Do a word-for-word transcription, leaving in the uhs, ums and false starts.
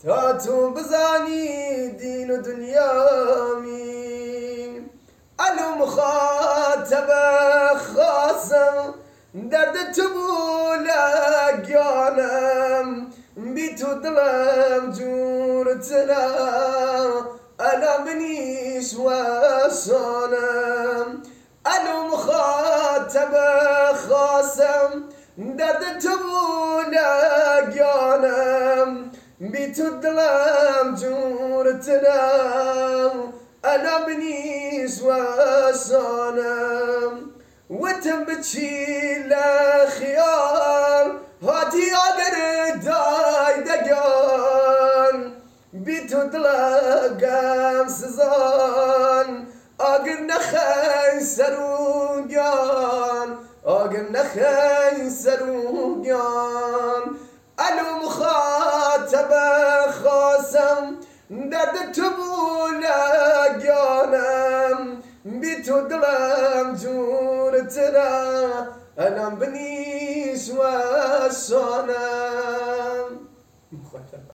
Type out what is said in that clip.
هاتو بزانی دین و دنیامی الو مخاطب خاصم درد تو بولگیانم بی تو دلم جورتنا انا بنیش وشانم الو مخاطب خاصم درد تو بولگیانم بی تو دلم جورتنا انا بنیش وشانم وتم بتشي لخيار هاتي اقر داي دقان بيتو دلقام سزان اقر نخي سروقان اقر نخي سروقان الو مخاطب خاصم درد تبولقانم بيتو دلم جورتنا انا بنيش وشانم